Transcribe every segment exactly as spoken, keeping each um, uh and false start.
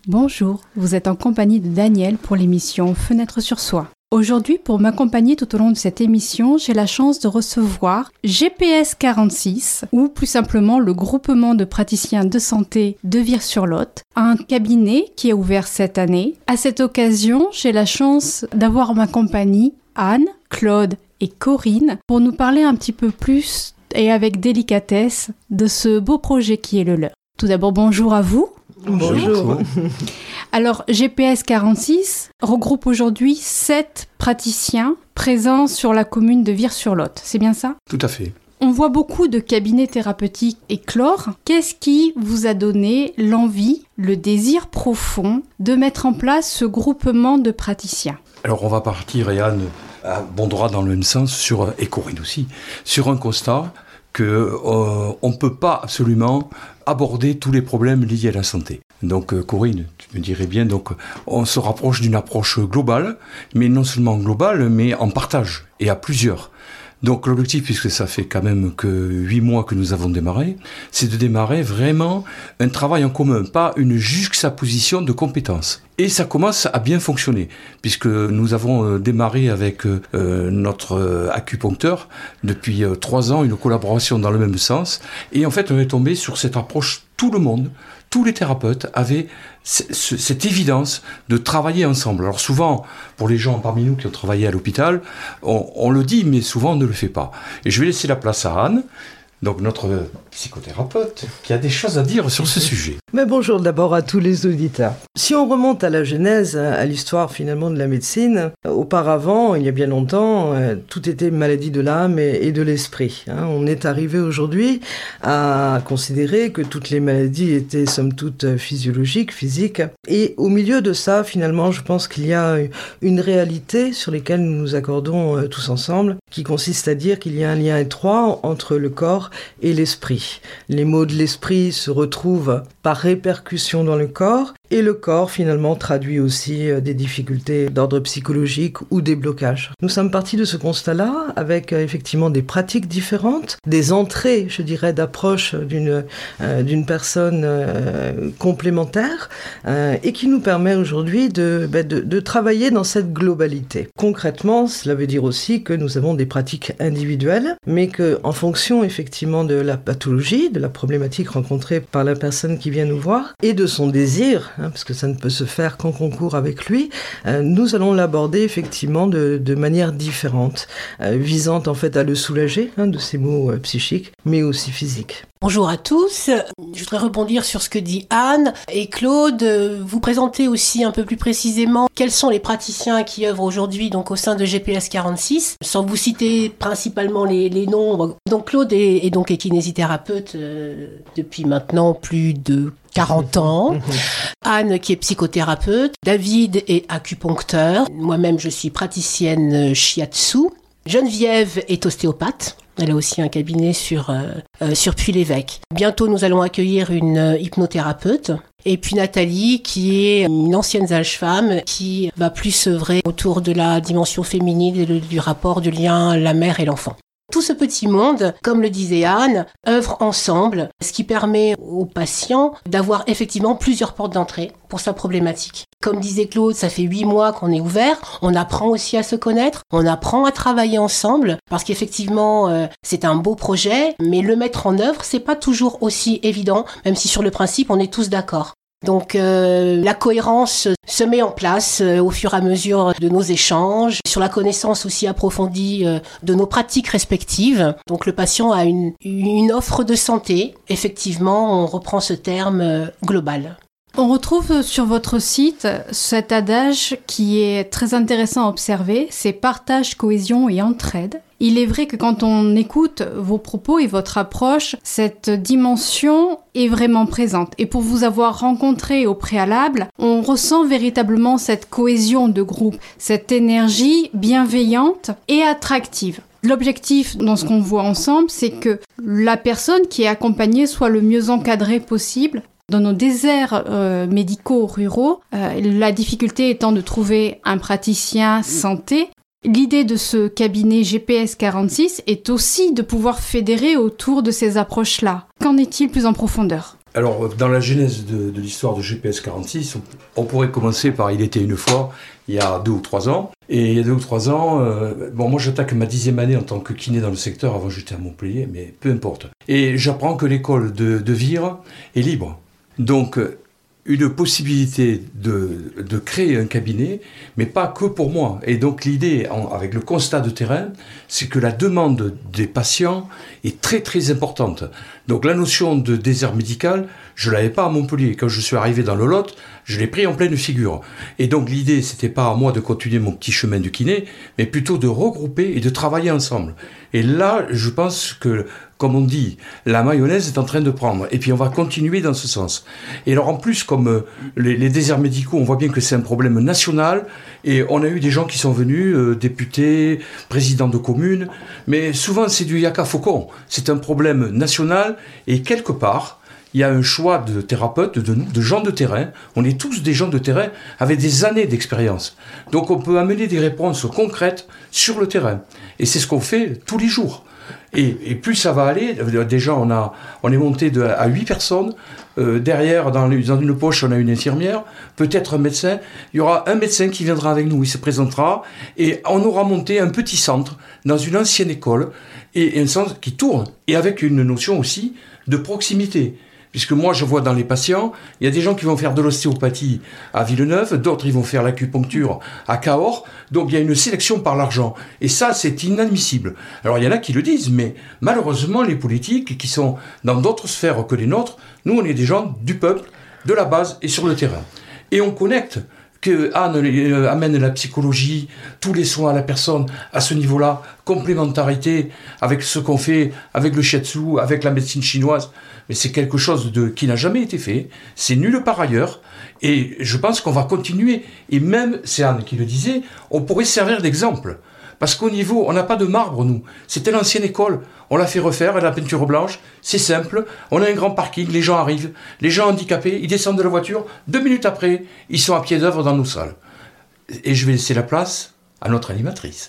Bonjour, vous êtes en compagnie de Daniel pour l'émission Fenêtre sur soi. Aujourd'hui, pour m'accompagner tout au long de cette émission, j'ai la chance de recevoir G P S quarante-six, ou plus simplement le groupement de praticiens de santé de Vire-sur-Lot, un cabinet qui est ouvert cette année. À cette occasion, j'ai la chance d'avoir en ma compagnie Anne, Claude et Corinne pour nous parler un petit peu plus et avec délicatesse de ce beau projet qui est le leur. Tout d'abord, bonjour à vous. Bonjour. Alors, G P S quarante-six regroupe aujourd'hui sept praticiens présents sur la commune de Vire-sur-Lot. C'est bien ça ? Tout à fait. On voit beaucoup de cabinets thérapeutiques éclore. Qu'est-ce qui vous a donné l'envie, le désir profond de mettre en place ce groupement de praticiens ? Alors, on va partir, et Anne a bon droit dans le même sens, sur, et Corinne aussi, sur un constat qu'on euh, ne peut pas absolument aborder tous les problèmes liés à la santé. Donc euh, Corinne, tu me dirais bien, donc on se rapproche d'une approche globale, mais non seulement globale, mais en partage, et à plusieurs. Donc l'objectif, puisque ça fait quand même que huit mois que nous avons démarré, c'est de démarrer vraiment un travail en commun, pas une juxtaposition de compétences. Et ça commence à bien fonctionner, puisque nous avons démarré avec euh, notre acupuncteur depuis euh, trois ans, une collaboration dans le même sens. Et en fait, on est tombé sur cette approche, tout le monde, tous les thérapeutes avaient c- c- cette évidence de travailler ensemble. Alors souvent, pour les gens parmi nous qui ont travaillé à l'hôpital, on, on le dit, mais souvent on ne le fait pas. Et je vais laisser la place à Anne, donc notre psychothérapeute, qui a des choses à dire sur ce sujet. Mais bonjour d'abord à tous les auditeurs. Si on remonte à la genèse, à l'histoire finalement de la médecine, auparavant, il y a bien longtemps, tout était maladie de l'âme et de l'esprit. On est arrivé aujourd'hui à considérer que toutes les maladies étaient somme toute physiologiques, physiques. Et au milieu de ça, finalement, je pense qu'il y a une réalité sur laquelle nous nous accordons tous ensemble, qui consiste à dire qu'il y a un lien étroit entre le corps et l'esprit. Les maux de l'esprit se retrouvent par répercussion dans le corps, et le corps finalement traduit aussi des difficultés d'ordre psychologique ou des blocages. Nous sommes partis de ce constat-là avec euh, effectivement des pratiques différentes, des entrées, je dirais, d'approche d'une, euh, d'une personne euh, complémentaire euh, et qui nous permet aujourd'hui de, ben, de, de travailler dans cette globalité. Concrètement, cela veut dire aussi que nous avons des pratiques individuelles, mais qu'en fonction effectivement de la pathologie, de la problématique rencontrée par la personne qui vient nous voir et de son désir, hein, parce que ça ne peut se faire qu'en concours avec lui, euh, nous allons l'aborder effectivement de, de manière différente, euh, visant en fait à le soulager hein, de ses maux euh, psychiques, mais aussi physiques. Bonjour à tous, je voudrais rebondir sur ce que dit Anne et Claude, vous présenter aussi un peu plus précisément quels sont les praticiens qui œuvrent aujourd'hui donc au sein de G P S quarante-six, sans vous citer principalement les, les noms. Donc Claude est, est donc kinésithérapeute euh, depuis maintenant plus de quarante ans, Anne qui est psychothérapeute, David est acupuncteur, moi-même je suis praticienne shiatsu, Geneviève est ostéopathe. Elle a aussi un cabinet sur, euh, euh, sur Puy-l'Évêque. Bientôt, nous allons accueillir une euh, hypnothérapeute. Et puis Nathalie, qui est une ancienne sage-femme, qui va plus œuvrer autour de la dimension féminine et le, du rapport du lien la mère et l'enfant. Tout ce petit monde, comme le disait Anne, œuvre ensemble, ce qui permet aux patients d'avoir effectivement plusieurs portes d'entrée pour sa problématique. Comme disait Claude, ça fait huit mois qu'on est ouvert, on apprend aussi à se connaître, on apprend à travailler ensemble, parce qu'effectivement, euh, c'est un beau projet, mais le mettre en œuvre, c'est pas toujours aussi évident, même si sur le principe, on est tous d'accord. Donc euh, la cohérence se met en place euh, au fur et à mesure de nos échanges, sur la connaissance aussi approfondie euh, de nos pratiques respectives. Donc le patient a une, une offre de santé. Effectivement, on reprend ce terme euh, global. On retrouve sur votre site cet adage qui est très intéressant à observer, c'est partage, cohésion et entraide. Il est vrai que quand on écoute vos propos et votre approche, cette dimension est vraiment présente. Et pour vous avoir rencontré au préalable, on ressent véritablement cette cohésion de groupe, cette énergie bienveillante et attractive. L'objectif dans ce qu'on voit ensemble, c'est que la personne qui est accompagnée soit le mieux encadrée possible. Dans nos déserts euh, médicaux ruraux, euh, la difficulté étant de trouver un praticien santé, l'idée de ce cabinet G P S quarante-six est aussi de pouvoir fédérer autour de ces approches-là. Qu'en est-il plus en profondeur ? Alors, dans la genèse de, de l'histoire de G P S quarante-six, on, on pourrait commencer par « Il était une fois », il y a deux ou trois ans. Et il y a deux ou trois ans, euh, bon, moi j'attaque ma dixième année en tant que kiné dans le secteur, avant j'étais à Montpellier, mais peu importe. Et j'apprends que l'école de, de Vire est libre. Donc, une possibilité de, de créer un cabinet, mais pas que pour moi. Et donc l'idée, en, avec le constat de terrain, c'est que la demande des patients est très très importante. Donc la notion de désert médical, je ne l'avais pas à Montpellier. Quand je suis arrivé dans le Lot, je l'ai pris en pleine figure. Et donc l'idée, c'était pas à moi de continuer mon petit chemin du kiné, mais plutôt de regrouper et de travailler ensemble. Et là, je pense que, comme on dit, la mayonnaise est en train de prendre. Et puis on va continuer dans ce sens. Et alors en plus, comme euh, les, les déserts médicaux, on voit bien que c'est un problème national. Et on a eu des gens qui sont venus, euh, députés, présidents de communes. Mais souvent, c'est du yaka faucon. C'est un problème national. Et quelque part, il y a un choix de thérapeutes, de, de gens de terrain. On est tous des gens de terrain avec des années d'expérience. Donc on peut amener des réponses concrètes sur le terrain. Et c'est ce qu'on fait tous les jours. Et, et plus ça va aller, déjà on, a, on est monté de, à huit personnes. Euh, derrière, dans, les, dans une poche, on a une infirmière, peut-être un médecin. Il y aura un médecin qui viendra avec nous, il se présentera. Et on aura monté un petit centre dans une ancienne école. Et, et un centre qui tourne. Et avec une notion aussi de proximité. Puisque moi, je vois dans les patients, il y a des gens qui vont faire de l'ostéopathie à Villeneuve, d'autres, ils vont faire l'acupuncture à Cahors. Donc, il y a une sélection par l'argent. Et ça, c'est inadmissible. Alors, il y en a qui le disent, mais malheureusement, les politiques qui sont dans d'autres sphères que les nôtres, nous, on est des gens du peuple, de la base et sur le terrain. Et on connecte que Anne euh, amène la psychologie, tous les soins à la personne, à ce niveau-là, complémentarité avec ce qu'on fait, avec le shiatsu, avec la médecine chinoise. Mais c'est quelque chose de, qui n'a jamais été fait, c'est nulle part ailleurs, et je pense qu'on va continuer. Et même, c'est Anne qui le disait, on pourrait servir d'exemple. Parce qu'au niveau, on n'a pas de marbre, nous. C'était l'ancienne école. On l'a fait refaire, elle a la peinture blanche. C'est simple. On a un grand parking, les gens arrivent. Les gens handicapés, ils descendent de la voiture. Deux minutes après, ils sont à pied d'œuvre dans nos salles. Et je vais laisser la place à notre animatrice.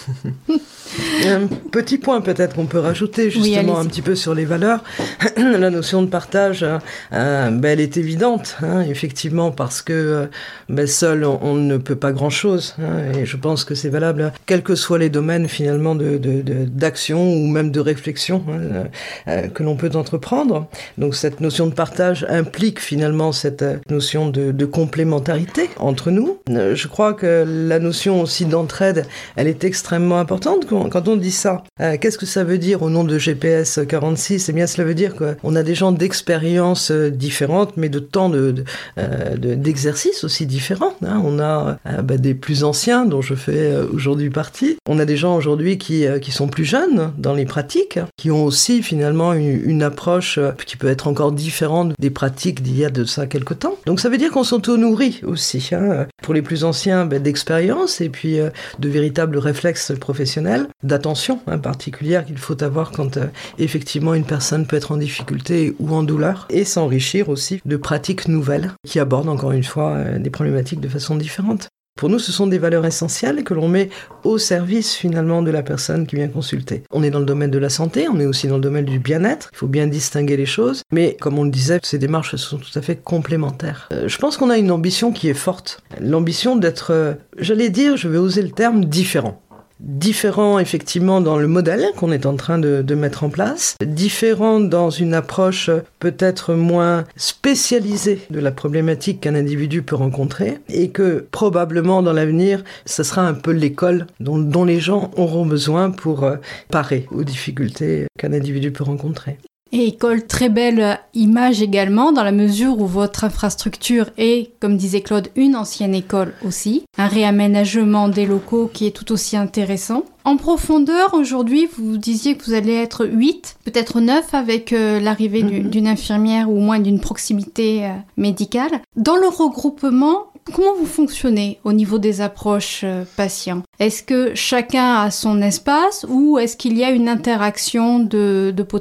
Un petit point peut-être qu'on peut rajouter justement oui, un petit peu sur les valeurs. La notion de partage, euh, ben, elle est évidente, hein, effectivement, parce que ben, seul on, on ne peut pas grand-chose. Hein, et je pense que c'est valable, quels que soient les domaines finalement de, de, de, d'action ou même de réflexion hein, euh, que l'on peut entreprendre. Donc cette notion de partage implique finalement cette notion de, de complémentarité entre nous. Je crois que la notion aussi d'entraide, elle est extrêmement importante. Quand on dit ça, euh, qu'est-ce que ça veut dire au nom de G P S quarante-six ? Eh bien, cela veut dire qu'on a des gens d'expériences différentes, mais de temps de, de, euh, de, d'exercice aussi différents. Hein. On a euh, bah, des plus anciens, dont je fais euh, aujourd'hui partie. On a des gens aujourd'hui qui, euh, qui sont plus jeunes dans les pratiques, qui ont aussi finalement une, une approche euh, qui peut être encore différente des pratiques d'il y a de ça quelque temps. Donc ça veut dire qu'on s'auto-nourrit aussi. Hein. Pour les plus anciens, bah, d'expérience et puis euh, de véritables réflexes professionnels, d'attention hein, particulière qu'il faut avoir quand euh, effectivement une personne peut être en difficulté ou en douleur, et s'enrichir aussi de pratiques nouvelles qui abordent encore une fois euh, des problématiques de façon différente. Pour nous, ce sont des valeurs essentielles que l'on met au service finalement de la personne qui vient consulter. On est dans le domaine de la santé, on est aussi dans le domaine du bien-être, il faut bien distinguer les choses, mais comme on le disait, ces démarches sont tout à fait complémentaires. Euh, je pense qu'on a une ambition qui est forte, l'ambition d'être, euh, j'allais dire, je vais oser le terme, différent. Différent effectivement dans le modèle qu'on est en train de, de mettre en place, différent dans une approche peut-être moins spécialisée de la problématique qu'un individu peut rencontrer, et que probablement dans l'avenir, ce sera un peu l'école dont, dont les gens auront besoin pour euh, parer aux difficultés qu'un individu peut rencontrer. Et école, très belle image également, dans la mesure où votre infrastructure est, comme disait Claude, une ancienne école aussi. Un réaménagement des locaux qui est tout aussi intéressant. En profondeur, aujourd'hui, vous disiez que vous allez être huit, peut-être neuf avec euh, l'arrivée mm-hmm. du, d'une infirmière ou au moins d'une proximité euh, médicale. Dans le regroupement, comment vous fonctionnez au niveau des approches euh, patients ? Est-ce que chacun a son espace ou est-ce qu'il y a une interaction de, de potentiel ?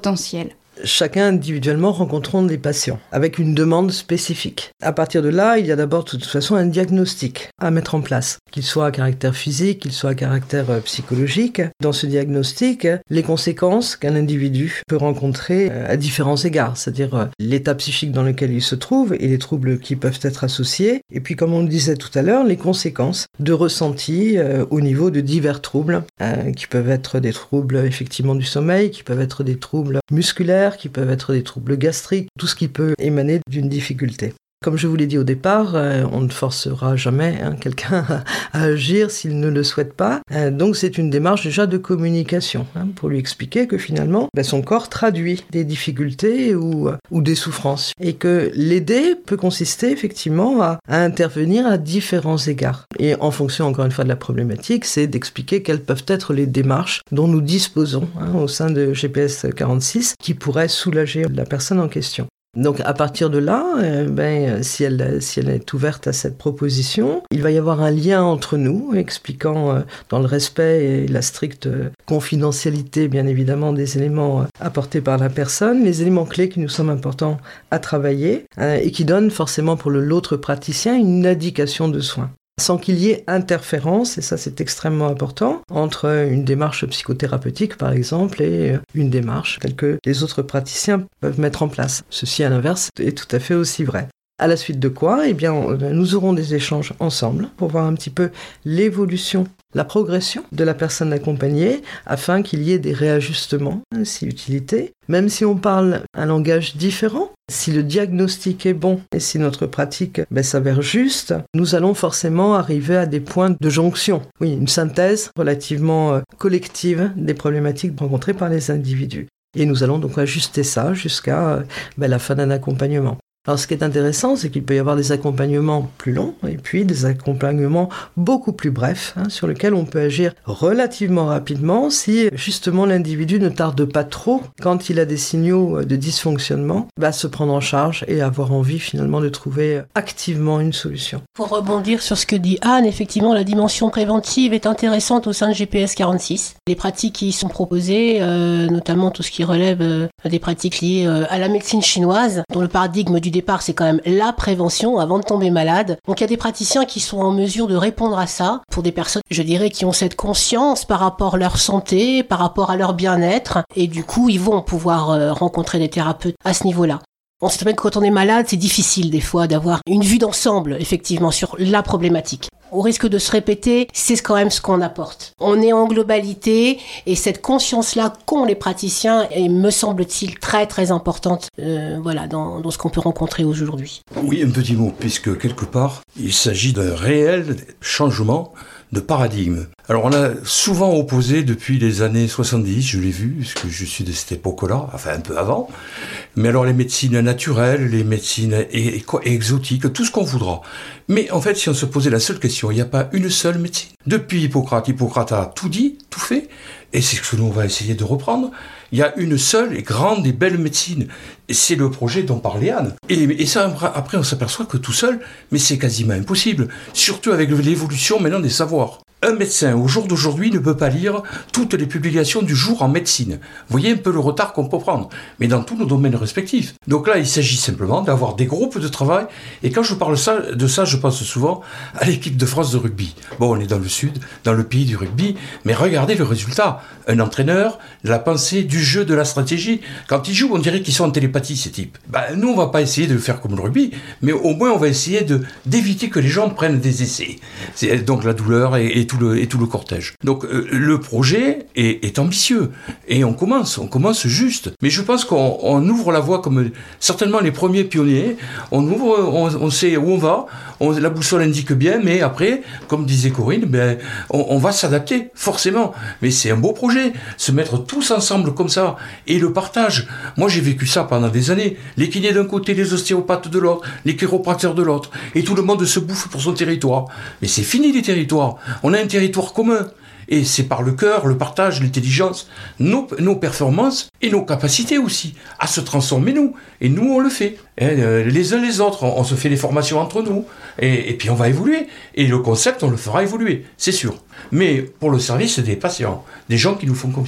chacun individuellement rencontrons des patients avec une demande spécifique. À partir de là, il y a d'abord de toute façon un diagnostic à mettre en place, qu'il soit à caractère physique, qu'il soit à caractère euh, psychologique. Dans ce diagnostic, les conséquences qu'un individu peut rencontrer euh, à différents égards, c'est-à-dire euh, l'état psychique dans lequel il se trouve et les troubles qui peuvent être associés, et puis comme on le disait tout à l'heure, les conséquences de ressentis euh, au niveau de divers troubles, euh, qui peuvent être des troubles effectivement du sommeil, qui peuvent être des troubles musculaires, qui peuvent être des troubles gastriques, tout ce qui peut émaner d'une difficulté. Comme je vous l'ai dit au départ, euh, on ne forcera jamais hein, quelqu'un à, à agir s'il ne le souhaite pas. Euh, donc c'est une démarche déjà de communication hein, pour lui expliquer que finalement ben, son corps traduit des difficultés ou, ou des souffrances et que l'aider peut consister effectivement à, à intervenir à différents égards. Et en fonction encore une fois de la problématique, c'est d'expliquer quelles peuvent être les démarches dont nous disposons hein, au sein de G P S quarante-six qui pourraient soulager la personne en question. Donc à partir de là, euh, ben, si, elle, si elle est ouverte à cette proposition, il va y avoir un lien entre nous, expliquant euh, dans le respect et la stricte euh, confidentialité, bien évidemment, des éléments euh, apportés par la personne, les éléments clés qui nous semblent importants à travailler euh, et qui donnent forcément pour le, l'autre praticien une indication de soins, sans qu'il y ait interférence, et ça c'est extrêmement important, entre une démarche psychothérapeutique par exemple et une démarche telle que les autres praticiens peuvent mettre en place. Ceci à l'inverse est tout à fait aussi vrai. À la suite de quoi, eh bien, nous aurons des échanges ensemble pour voir un petit peu l'évolution, la progression de la personne accompagnée afin qu'il y ait des réajustements, si utilité. Même si on parle un langage différent, si le diagnostic est bon et si notre pratique ben, s'avère juste, nous allons forcément arriver à des points de jonction. Oui, une synthèse relativement euh, collective des problématiques rencontrées par les individus. Et nous allons donc ajuster ça jusqu'à euh, ben, la fin d'un accompagnement. Alors ce qui est intéressant, c'est qu'il peut y avoir des accompagnements plus longs et puis des accompagnements beaucoup plus brefs, hein, sur lesquels on peut agir relativement rapidement si justement l'individu ne tarde pas trop, quand il a des signaux de dysfonctionnement, bah, se prendre en charge et avoir envie finalement de trouver activement une solution. Pour rebondir sur ce que dit Anne, effectivement la dimension préventive est intéressante au sein de G P S quarante-six. Les pratiques qui y sont proposées, euh, notamment tout ce qui relève euh, des pratiques liées euh, à la médecine chinoise, dont le paradigme du départ, c'est quand même la prévention avant de tomber malade. Donc il y a des praticiens qui sont en mesure de répondre à ça pour des personnes, je dirais, qui ont cette conscience par rapport à leur santé, par rapport à leur bien-être, et du coup, ils vont pouvoir euh, rencontrer des thérapeutes à ce niveau-là. On sait bien que quand on est malade, c'est difficile des fois d'avoir une vue d'ensemble, effectivement, sur la problématique. Au risque de se répéter, c'est quand même ce qu'on apporte. On est en globalité et cette conscience-là qu'ont les praticiens est, me semble-t-il, très très importante euh, voilà, dans, dans ce qu'on peut rencontrer aujourd'hui. Oui, un petit mot, puisque quelque part, il s'agit d'un réel changement de paradigme. Alors on a souvent opposé depuis les années soixante-dix, je l'ai vu, parce que je suis de cette époque-là, enfin un peu avant, mais alors les médecines naturelles, les médecines é- é- exotiques, tout ce qu'on voudra. Mais en fait, si on se posait la seule question, il n'y a pas une seule médecine. Depuis Hippocrate, Hippocrate a tout dit, tout fait, et c'est ce que nous on va essayer de reprendre. Il y a une seule et grande et belle médecine. Et c'est le projet dont parlait Anne. Et, et ça, après, on s'aperçoit que tout seul, mais c'est quasiment impossible. Surtout avec l'évolution maintenant des savoirs. Un médecin, au jour d'aujourd'hui, ne peut pas lire toutes les publications du jour en médecine. Vous voyez un peu le retard qu'on peut prendre, mais dans tous nos domaines respectifs. Donc là, il s'agit simplement d'avoir des groupes de travail. Et quand je parle ça, de ça, je pense souvent à l'équipe de France de rugby. Bon, on est dans le sud, dans le pays du rugby, mais regardez le résultat. Un entraîneur, la pensée, du jeu, de la stratégie. Quand ils jouent, on dirait qu'ils sont en télépathie, ces types. Ben, nous, on va pas essayer de le faire comme le rugby, mais au moins, on va essayer de, d'éviter que les gens prennent des essais. C'est donc la douleur et, et tout le, et tout le cortège. Donc euh, le projet est, est ambitieux et on commence, on commence juste. Mais je pense qu'on on ouvre la voie comme certainement les premiers pionniers. On ouvre, on, on sait où on va, on, la boussole indique bien, mais après, comme disait Corinne, ben, on, on va s'adapter forcément. Mais c'est un beau projet, se mettre tous ensemble comme ça et le partage. Moi j'ai vécu ça pendant des années. Les kinés d'un côté, les ostéopathes de l'autre, les chiropracteurs de l'autre, et tout le monde se bouffe pour son territoire. Mais c'est fini les territoires. On a un territoire commun. Et c'est par le cœur, le partage, l'intelligence, nos, nos performances et nos capacités aussi à se transformer nous. Et nous, on le fait. Et les uns les autres, on, on se fait des formations entre nous. Et, et puis on va évoluer. Et le concept, on le fera évoluer, c'est sûr. Mais pour le service des patients, des gens qui nous font confiance.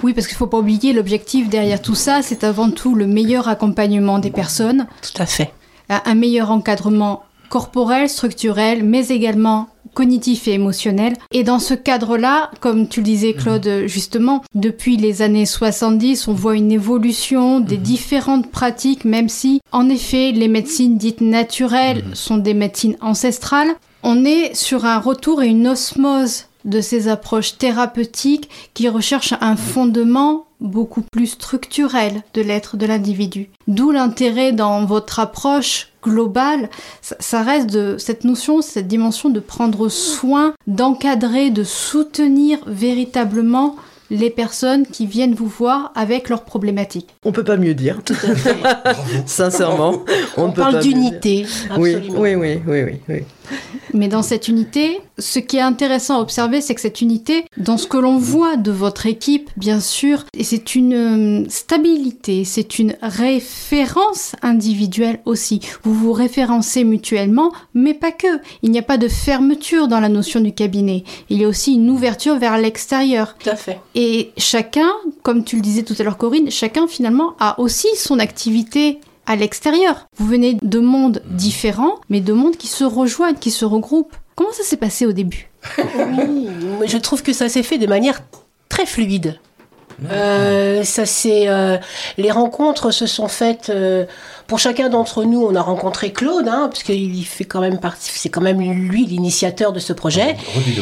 Oui, parce qu'il ne faut pas oublier, l'objectif derrière tout ça, c'est avant tout le meilleur accompagnement des personnes. Tout à fait. Un meilleur encadrement corporel, structurel, mais également cognitif et émotionnel. Et dans ce cadre-là, comme tu le disais Claude, mmh. justement, depuis les années soixante-dix, on voit une évolution des mmh. différentes pratiques, même si, en effet, les médecines dites naturelles mmh. sont des médecines ancestrales. On est sur un retour et une osmose de ces approches thérapeutiques qui recherchent un fondement beaucoup plus structurel de l'être de l'individu. D'où l'intérêt dans votre approche globale, ça, ça reste de cette notion, cette dimension de prendre soin, d'encadrer, de soutenir véritablement les personnes qui viennent vous voir avec leurs problématiques. On peut pas mieux dire. Tout à fait. Sincèrement, on, on ne peut parle pas d'unité. Oui, Absolument. oui, oui, oui, oui, oui. Mais dans cette unité, ce qui est intéressant à observer, c'est que cette unité, dans ce que l'on voit de votre équipe, bien sûr, et c'est une stabilité, c'est une référence individuelle aussi. Vous vous référencez mutuellement, mais pas que. Il n'y a pas de fermeture dans la notion du cabinet. Il y a aussi une ouverture vers l'extérieur. Tout à fait. Et chacun, comme tu le disais tout à l'heure Corinne, chacun finalement a aussi son activité à l'extérieur. Vous venez de mondes différents, mais de mondes qui se rejoignent, qui se regroupent. Comment ça s'est passé au début ? Oui, je trouve que ça s'est fait de manière très fluide. Euh, ça c'est euh, les rencontres se sont faites euh, pour chacun d'entre nous. On a rencontré Claude, hein, parce qu'il fait quand même partie. C'est quand même lui l'initiateur de ce projet.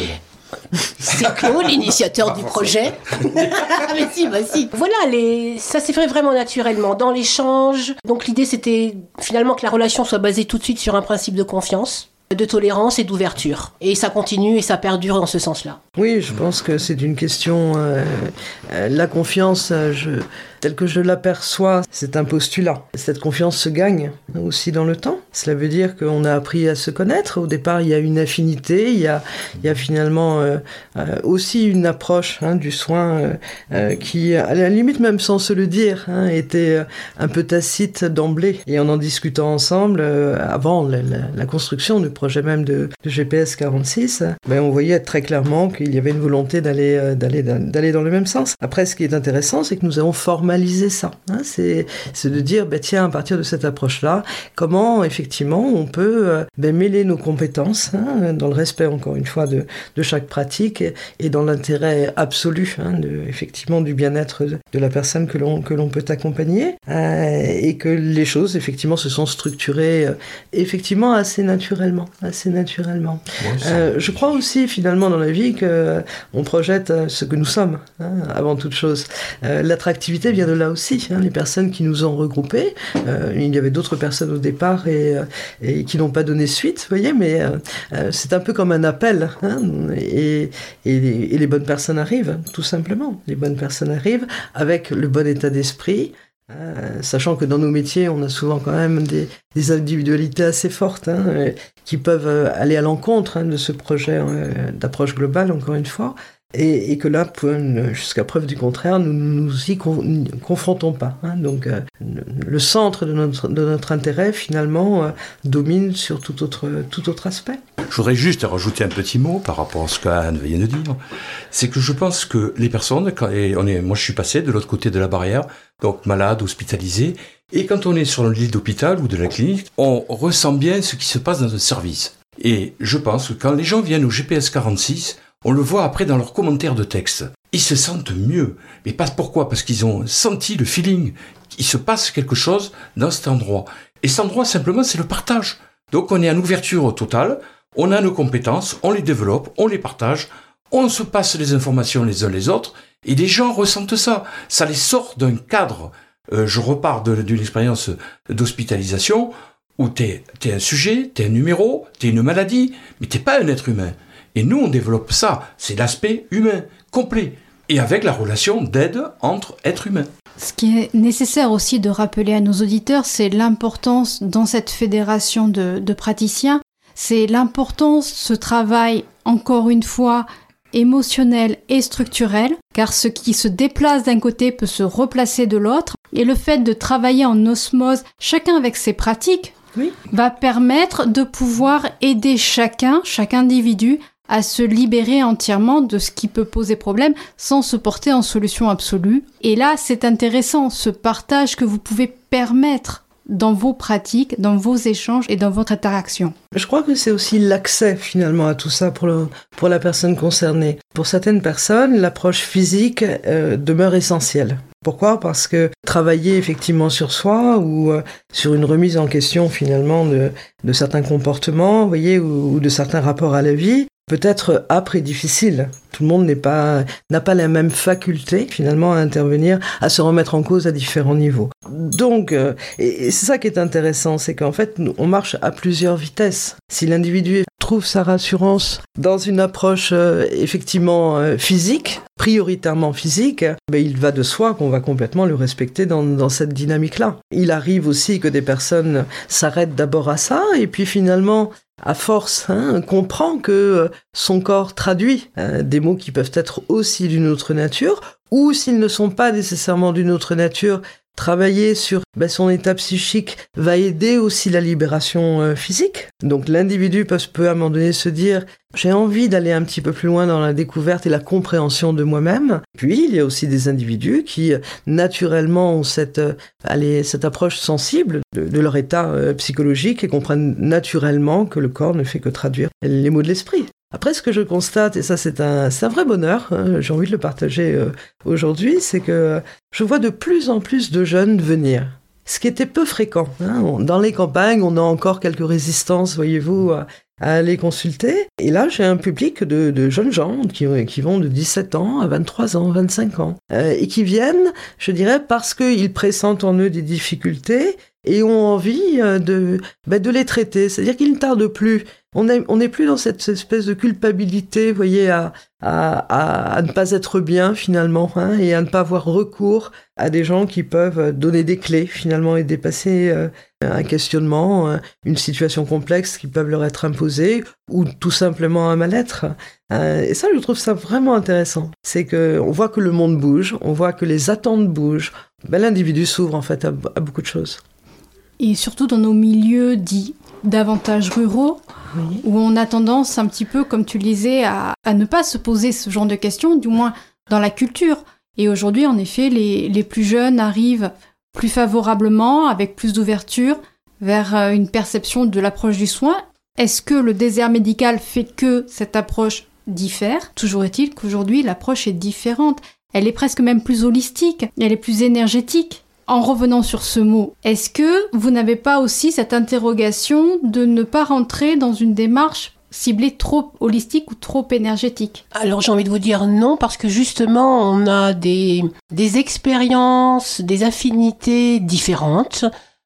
C'est Claude, l'initiateur du projet. Mais si, bah si. Voilà, les... ça s'est fait vraiment naturellement, dans l'échange. Donc l'idée, c'était finalement que la relation soit basée tout de suite sur un principe de confiance, de tolérance et d'ouverture. Et ça continue et ça perdure dans ce sens-là. Oui, je pense que c'est une question... Euh, euh, la confiance, je, telle que je l'aperçois, c'est un postulat. Cette confiance se gagne aussi dans le temps. Cela veut dire qu'on a appris à se connaître. Au départ, il y a une affinité, il y a, il y a finalement euh, euh, aussi une approche hein, du soin euh, euh, qui, à la limite même sans se le dire, hein, était un peu tacite d'emblée. Et en en discutant ensemble, euh, avant la, la, la construction du projet même de, de G P S quarante-six, ben, on voyait très clairement qu'il y avait une volonté d'aller, euh, d'aller, d'aller dans le même sens. Après, ce qui est intéressant, c'est que nous avons formalisé ça. Hein, c'est, c'est de dire, ben, tiens, à partir de cette approche-là, comment effectivement on peut euh, ben, mêler nos compétences, hein, dans le respect encore une fois de, de chaque pratique et, et dans l'intérêt absolu hein, de, effectivement du bien-être de, de la personne que l'on, que l'on peut accompagner euh, et que les choses effectivement se sont structurées euh, effectivement assez naturellement. Assez naturellement. Ouais, euh, je crois aussi finalement dans la vie qu'on projette ce que nous sommes hein, avant toute chose. Euh, l'attractivité vient de là aussi. Hein, les personnes qui nous ont regroupés, euh, il y avait d'autres personnes au départ et, et qui n'ont pas donné suite, vous voyez, mais euh, c'est un peu comme un appel. Hein, et, et, et les bonnes personnes arrivent, tout simplement. Les bonnes personnes arrivent avec le bon état d'esprit. Euh, sachant que dans nos métiers, on a souvent quand même des, des individualités assez fortes hein, euh, qui peuvent euh, aller à l'encontre hein, de ce projet euh, d'approche globale, encore une fois, et, et que là, pour une, jusqu'à preuve du contraire, nous ne nous y con, confrontons pas. Hein, donc, euh, le centre de notre, de notre intérêt, finalement, euh, domine sur tout autre, tout autre aspect. Je voudrais juste rajouter un petit mot par rapport à ce qu'Anne vient de dire. C'est que je pense que les personnes, quand, et on est, moi je suis passé de l'autre côté de la barrière, donc malade, hospitalisé, et quand on est sur le lit d'hôpital ou de la clinique, on ressent bien ce qui se passe dans un service. Et je pense que quand les gens viennent au G P S quarante-six, on le voit après dans leurs commentaires de texte. Ils se sentent mieux. Mais pas pourquoi ? Parce qu'ils ont senti le feeling. Il se passe quelque chose dans cet endroit. Et cet endroit, simplement, c'est le partage. Donc on est en ouverture totale. On a nos compétences, on les développe, on les partage, on se passe les informations les uns les autres, et les gens ressentent ça. Ça les sort d'un cadre. Euh, je repars de, d'une expérience d'hospitalisation où t'es, t'es un sujet, t'es un numéro, t'es une maladie, mais t'es pas un être humain. Et nous, on développe ça. C'est l'aspect humain, complet. Et avec la relation d'aide entre êtres humains. Ce qui est nécessaire aussi de rappeler à nos auditeurs, c'est l'importance dans cette fédération de, de praticiens. C'est l'importance de ce travail, encore une fois, émotionnel et structurel, car ce qui se déplace d'un côté peut se replacer de l'autre, et le fait de travailler en osmose, chacun avec ses pratiques, oui. va permettre de pouvoir aider chacun, chaque individu, à se libérer entièrement de ce qui peut poser problème sans se porter en solution absolue. Et là, c'est intéressant, ce partage que vous pouvez permettre dans vos pratiques, dans vos échanges et dans votre interaction. Je crois que c'est aussi l'accès finalement à tout ça pour, le, pour la personne concernée. Pour certaines personnes, l'approche physique euh, demeure essentielle. Pourquoi ? Parce que travailler effectivement sur soi ou euh, sur une remise en question finalement de, de certains comportements, vous voyez, ou, ou de certains rapports à la vie, peut être âpre et difficile. Tout le monde n'est pas, n'a pas la même faculté, finalement, à intervenir, à se remettre en cause à différents niveaux. Donc, euh, et, et c'est ça qui est intéressant, c'est qu'en fait, on marche à plusieurs vitesses. Si l'individu trouve sa rassurance dans une approche euh, effectivement euh, physique, prioritairement physique, ben il va de soi qu'on va complètement le respecter dans, dans cette dynamique-là. Il arrive aussi que des personnes s'arrêtent d'abord à ça, et puis finalement, à force, hein, comprend que son corps traduit hein, des mots qui peuvent être aussi d'une autre nature, ou s'ils ne sont pas nécessairement d'une autre nature, travailler sur ben, son état psychique va aider aussi la libération euh, physique. Donc l'individu peut, peut à un moment donné se dire « j'ai envie d'aller un petit peu plus loin dans la découverte et la compréhension de moi-même ». Puis il y a aussi des individus qui naturellement ont cette, euh, allez, cette approche sensible de, de leur état euh, psychologique et comprennent naturellement que le corps ne fait que traduire les mots de l'esprit. Après, ce que je constate, et ça c'est un, c'est un vrai bonheur, hein, j'ai envie de le partager euh, aujourd'hui, c'est que je vois de plus en plus de jeunes venir. Ce qui était peu fréquent. Hein. On, dans les campagnes, on a encore quelques résistances, voyez-vous, à, à aller consulter. Et là, j'ai un public de, de jeunes gens qui, qui vont de dix-sept ans à vingt-trois ans, vingt-cinq ans, euh, et qui viennent, je dirais, parce qu'ils pressentent en eux des difficultés et ont envie euh, de, ben, de les traiter. C'est-à-dire qu'ils ne tardent plus. On n'est on n'est plus dans cette espèce de culpabilité, vous voyez, à, à, à, à ne pas être bien finalement, hein, et à ne pas avoir recours à des gens qui peuvent donner des clés finalement et dépasser euh, un questionnement, euh, une situation complexe qui peuvent leur être imposée ou tout simplement un mal-être. Euh, et ça, je trouve ça vraiment intéressant. C'est que on voit que le monde bouge, on voit que les attentes bougent. Ben, l'individu s'ouvre en fait à, à beaucoup de choses. Et surtout dans nos milieux dits davantage ruraux, oui, où on a tendance un petit peu, comme tu le disais, à, à ne pas se poser ce genre de questions, du moins dans la culture. Et aujourd'hui, en effet, les, les plus jeunes arrivent plus favorablement, avec plus d'ouverture, vers une perception de l'approche du soin. Est-ce que le désert médical fait que cette approche diffère ? Toujours est-il qu'aujourd'hui, l'approche est différente. Elle est presque même plus holistique, elle est plus énergétique. En revenant sur ce mot, est-ce que vous n'avez pas aussi cette interrogation de ne pas rentrer dans une démarche ciblée trop holistique ou trop énergétique ? Alors j'ai envie de vous dire non, parce que justement on a des, des expériences, des affinités différentes,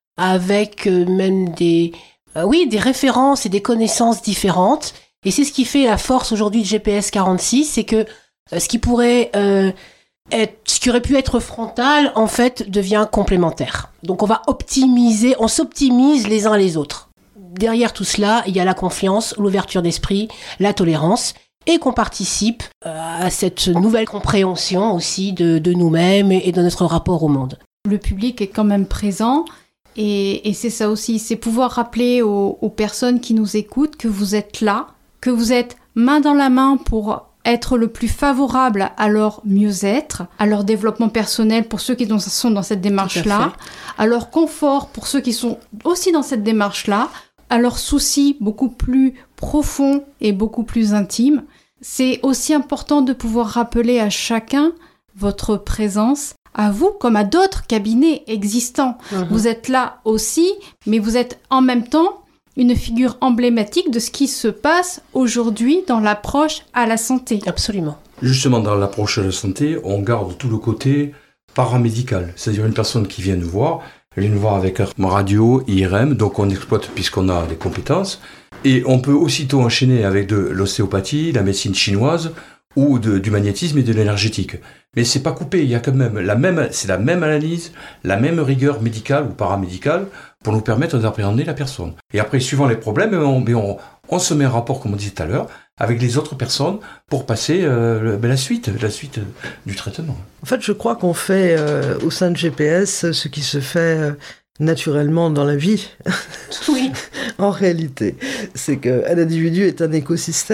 avec euh, même des, euh, oui, des références et des connaissances différentes. Et c'est ce qui fait la force aujourd'hui de G P S quarante-six, c'est que euh, ce qui pourrait... Euh, Être, ce qui aurait pu être frontal, en fait, devient complémentaire. Donc on va optimiser, on s'optimise les uns les autres. Derrière tout cela, il y a la confiance, l'ouverture d'esprit, la tolérance, et qu'on participe à cette nouvelle compréhension aussi de, de nous-mêmes et de notre rapport au monde. Le public est quand même présent, et, et c'est ça aussi, c'est pouvoir rappeler aux, aux personnes qui nous écoutent que vous êtes là, que vous êtes main dans la main pour être le plus favorable à leur mieux-être, à leur développement personnel pour ceux qui sont dans cette démarche-là, à, à leur confort pour ceux qui sont aussi dans cette démarche-là, à leurs soucis beaucoup plus profonds et beaucoup plus intimes. C'est aussi important de pouvoir rappeler à chacun votre présence, à vous comme à d'autres cabinets existants. Mmh. Vous êtes là aussi, mais vous êtes en même temps une figure emblématique de ce qui se passe aujourd'hui dans l'approche à la santé. Absolument. Justement, dans l'approche à la santé, on garde tout le côté paramédical. C'est-à-dire une personne qui vient nous voir, elle vient nous voir avec un radio, I R M, donc on exploite puisqu'on a des compétences. Et on peut aussitôt enchaîner avec de l'ostéopathie, la médecine chinoise, ou de, du magnétisme et de l'énergétique. Mais c'est pas coupé, il y a quand même la même, c'est la même analyse, la même rigueur médicale ou paramédicale pour nous permettre d'appréhender la personne. Et après, suivant les problèmes, on, on, on se met en rapport, comme on disait tout à l'heure, avec les autres personnes pour passer euh, la suite, la suite du traitement. En fait, je crois qu'on fait euh, au sein de G P S ce qui se fait euh, naturellement dans la vie. Oui. En réalité, c'est qu'un individu est un écosystème.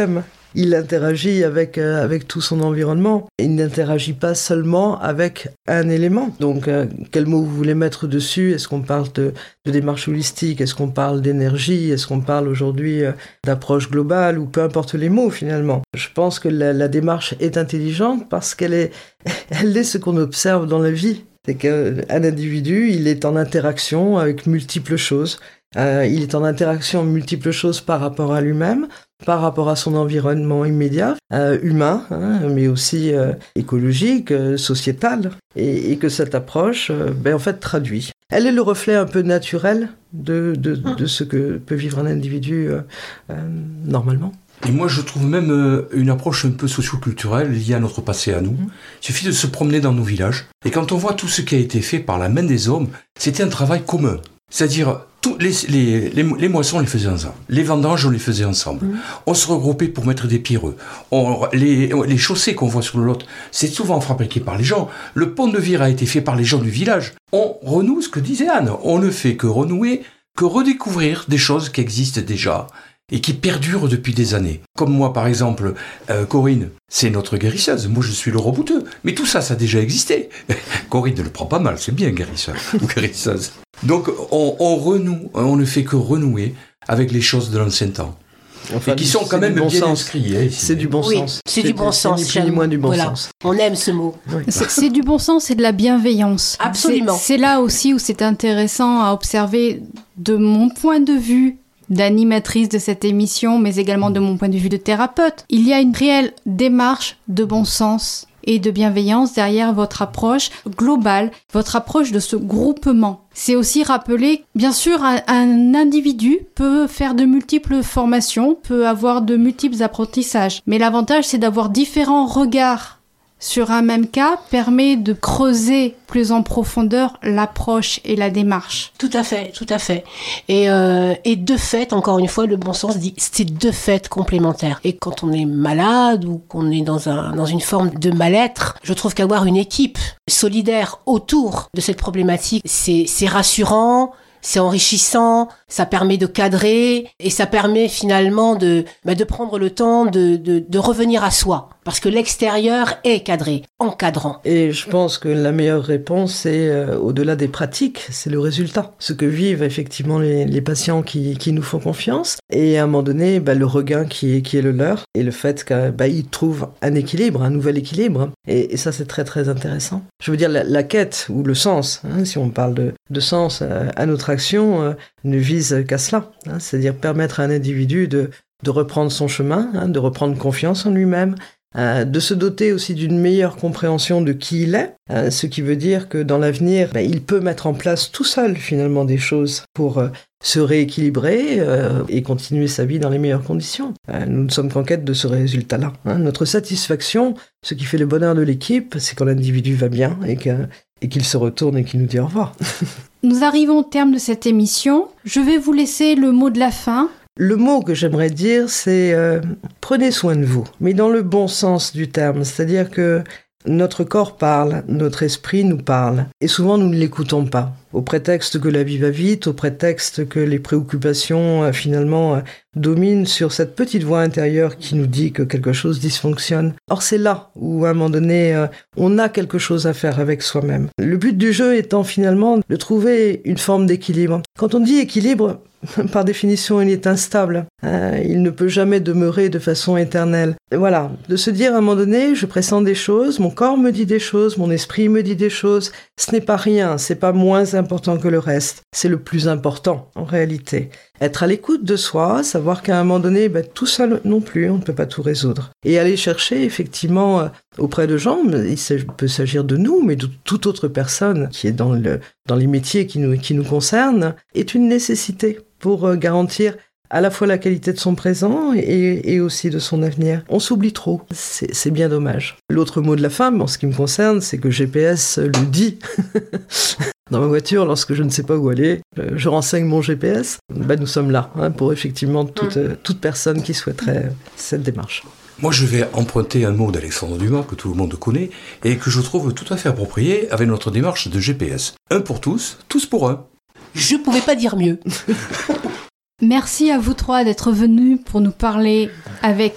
il interagit avec, euh, avec tout son environnement. Il n'interagit pas seulement avec un élément. Donc, euh, quel mot vous voulez mettre dessus? Est-ce qu'on parle de, de démarche holistique? Est-ce qu'on parle d'énergie? Est-ce qu'on parle aujourd'hui euh, d'approche globale? Ou peu importe les mots, finalement. Je pense que la, la démarche est intelligente parce qu'elle est, elle est ce qu'on observe dans la vie. C'est qu'un individu, il est en interaction avec multiples choses. Euh, il est en interaction avec multiples choses par rapport à lui-même, par rapport à son environnement immédiat, euh, humain, hein, mais aussi euh, écologique, euh, sociétal, et, et que cette approche, euh, ben, en fait, traduit. Elle est le reflet un peu naturel de, de, de ce que peut vivre un individu euh, euh, normalement. Et moi, je trouve même euh, une approche un peu socio-culturelle liée à notre passé à nous. Mmh. Il suffit de se promener dans nos villages. Et quand on voit tout ce qui a été fait par la main des hommes, c'était un travail commun. C'est-à-dire, tous les, les, les, les moissons, on les faisait ensemble. Les vendanges, on les faisait ensemble. Mmh. On se regroupait pour mettre des pierreux. On, les, les chaussées qu'on voit sur le lot, c'est souvent fabriqué par les gens. Le pont de Vire a été fait par les gens du village. On renoue ce que disait Anne. On ne fait que renouer, que redécouvrir des choses qui existent déjà et qui perdurent depuis des années. Comme moi, par exemple, euh, Corinne, c'est notre guérisseuse. Moi, je suis le rebouteux. Mais tout ça, ça a déjà existé. Corinne ne le prend pas mal, c'est bien guérisseur ou guérisseuse. Donc, on, on renoue, on ne fait que renouer avec les choses de l'ancien temps. Enfin, et qui sont quand même bon bien sens. inscrits. Hein, c'est du bon oui, sens. C'est, c'est du bon sens. C'est ni plus ni moins du bon voilà. sens. On aime ce mot. Oui. C'est, c'est du bon sens et de la bienveillance. Absolument. C'est, c'est là aussi où c'est intéressant à observer de mon point de vue d'animatrice de cette émission, mais également de mon point de vue de thérapeute. Il y a une réelle démarche de bon sens et de bienveillance derrière votre approche globale, votre approche de ce groupement. C'est aussi rappeler, bien sûr, un, un individu peut faire de multiples formations, peut avoir de multiples apprentissages, mais l'avantage, c'est d'avoir différents regards sur un même cas, permet de creuser plus en profondeur l'approche et la démarche. Tout à fait, tout à fait. Et, euh, et de fait, encore une fois, le bon sens dit c'est de fait complémentaire. Et quand on est malade ou qu'on est dans, un, dans une forme de mal-être, je trouve qu'avoir une équipe solidaire autour de cette problématique, c'est, c'est rassurant, c'est enrichissant, ça permet de cadrer et ça permet finalement de, bah, de prendre le temps de, de, de revenir à soi. Parce que l'extérieur est cadré, encadrant. Et je pense que la meilleure réponse, c'est euh, au-delà des pratiques, c'est le résultat. Ce que vivent effectivement les, les patients qui, qui nous font confiance. Et à un moment donné, bah, le regain qui est, qui est le leur. Et le fait qu'ils bah, trouvent un équilibre, un nouvel équilibre. Et, et ça, c'est très très intéressant. Je veux dire, la, la quête ou le sens, hein, si on parle de, de sens euh, à notre action, euh, ne vise qu'à cela. Hein, c'est-à-dire permettre à un individu de, de reprendre son chemin, hein, de reprendre confiance en lui-même, Euh, de se doter aussi d'une meilleure compréhension de qui il est, euh, ce qui veut dire que dans l'avenir, ben, il peut mettre en place tout seul finalement des choses pour euh, se rééquilibrer euh, et continuer sa vie dans les meilleures conditions. Euh, nous ne sommes qu'en quête de ce résultat-là. Hein. Notre satisfaction, ce qui fait le bonheur de l'équipe, c'est quand l'individu va bien et, que, et qu'il se retourne et qu'il nous dit au revoir. Nous arrivons au terme de cette émission. Je vais vous laisser le mot de la fin. Le mot que j'aimerais dire, c'est euh, prenez soin de vous, mais dans le bon sens du terme, c'est-à-dire que notre corps parle, notre esprit nous parle, et souvent nous ne l'écoutons pas, au prétexte que la vie va vite, au prétexte que les préoccupations euh, finalement euh, dominent sur cette petite voix intérieure qui nous dit que quelque chose dysfonctionne. Or c'est là où à un moment donné, euh, on a quelque chose à faire avec soi-même. Le but du jeu étant finalement de trouver une forme d'équilibre. Quand on dit équilibre, par définition, il est instable. Hein, il ne peut jamais demeurer de façon éternelle. Et voilà, de se dire à un moment donné, je pressens des choses, mon corps me dit des choses, mon esprit me dit des choses. Ce n'est pas rien, c'est pas moins important que le reste. C'est le plus important, en réalité. Être à l'écoute de soi, savoir qu'à un moment donné, ben, tout seul non plus, on ne peut pas tout résoudre. Et aller chercher, effectivement, euh, auprès de gens, il peut s'agir de nous, mais de toute autre personne qui est dans, le, dans les métiers qui nous, qui nous concernent, est une nécessité pour euh, garantir à la fois la qualité de son présent et, et aussi de son avenir. On s'oublie trop, c'est, c'est bien dommage. L'autre mot de la fin, en ce qui me concerne, c'est que G P S le dit. Dans ma voiture, lorsque je ne sais pas où aller, je renseigne mon G P S. Ben, nous sommes là hein, pour effectivement toute, mmh. toute personne qui souhaiterait mmh. cette démarche. Moi, je vais emprunter un mot d'Alexandre Dumas que tout le monde connaît et que je trouve tout à fait approprié avec notre démarche de G P S. Un pour tous, tous pour un. Je ne pouvais pas dire mieux. Merci à vous trois d'être venus pour nous parler avec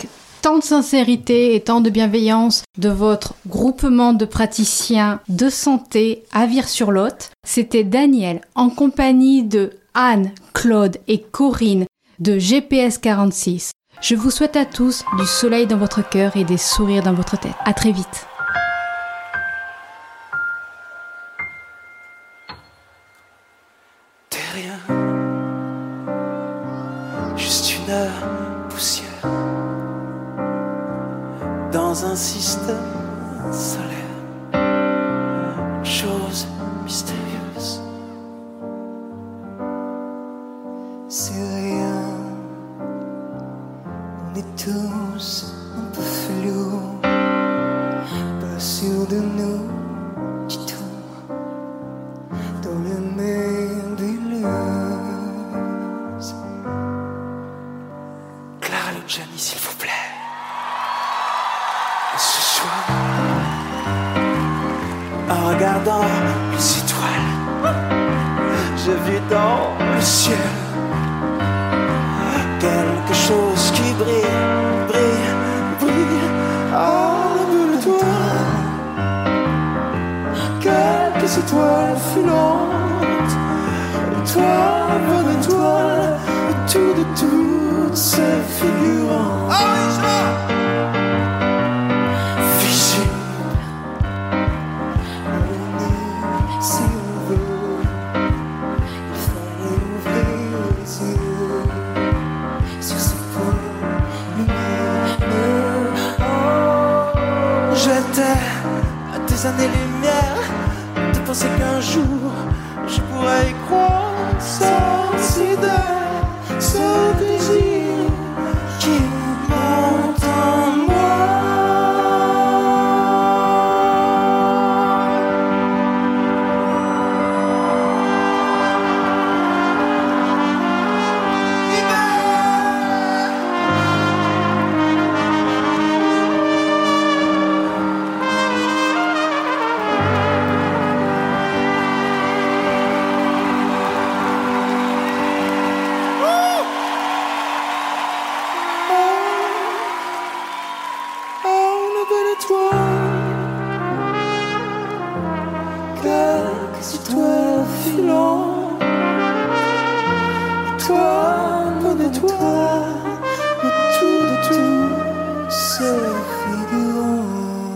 tant de sincérité et tant de bienveillance de votre groupement de praticiens de santé à Vire-sur-Lot. C'était Daniel en compagnie de Anne, Claude et Corinne de G P S quarante-six. Je vous souhaite à tous du soleil dans votre cœur et des sourires dans votre tête. À très vite. T'es rien, juste une poussière dans un système solaire, chose mystérieuse. C'est rien, on est tous un peu flous, pas sûrs de nous du tout, dans le nébuleuse. Clara Luciani, s'il vous plaît. Ce soir, en regardant les étoiles, j'ai vu dans le ciel quelque chose qui brille, brille, brille. Envole-toi, quelques étoiles filantes. Toi, bonne étoile, tout de toutes ces figurants. Visible, Si on veut, il fallait ouvrir les yeux sur ce point lumineux. Oh, j'étais à des années-lumière de penser qu'un jour je pourrais y croire. Sans idée, ce désir qui monte en moi. quelques étoiles filantes. Toi, bonne étoile, autour de tout ce figurant.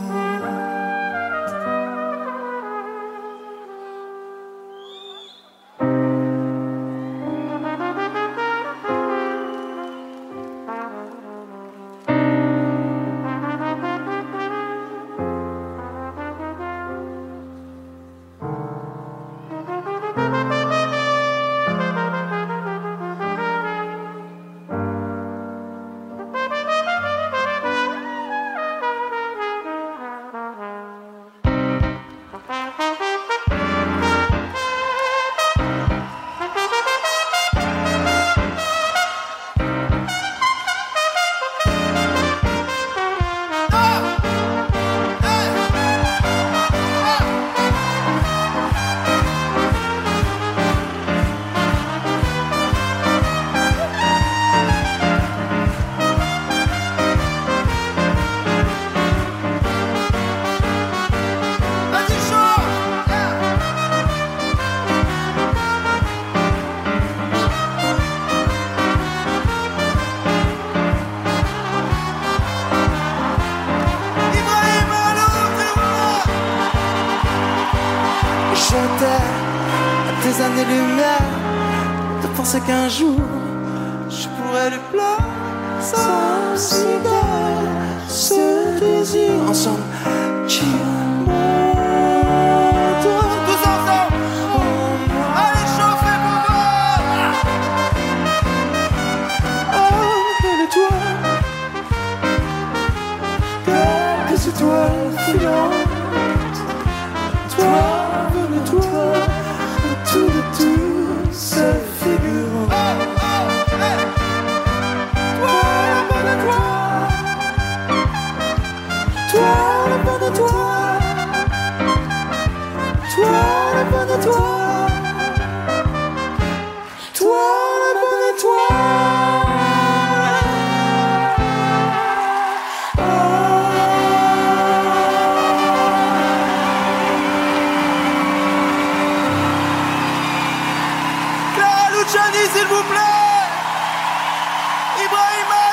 Des années-lumière de penser qu'un jour je pourrais lui plaire sans cigare, ce désir ensemble qui monte tous ensemble. Allez, chauffez vos voix. Oh, belle étoile, quelques étoiles filantes. Toi, bonne étoile, tout de tout se figurant. Oh, oh, hey. Toi la bonne étoile, toi la bonne étoile, toi la bonne étoile, toi la bonne étoile. Gianni, s'il vous plaît. Ibrahima.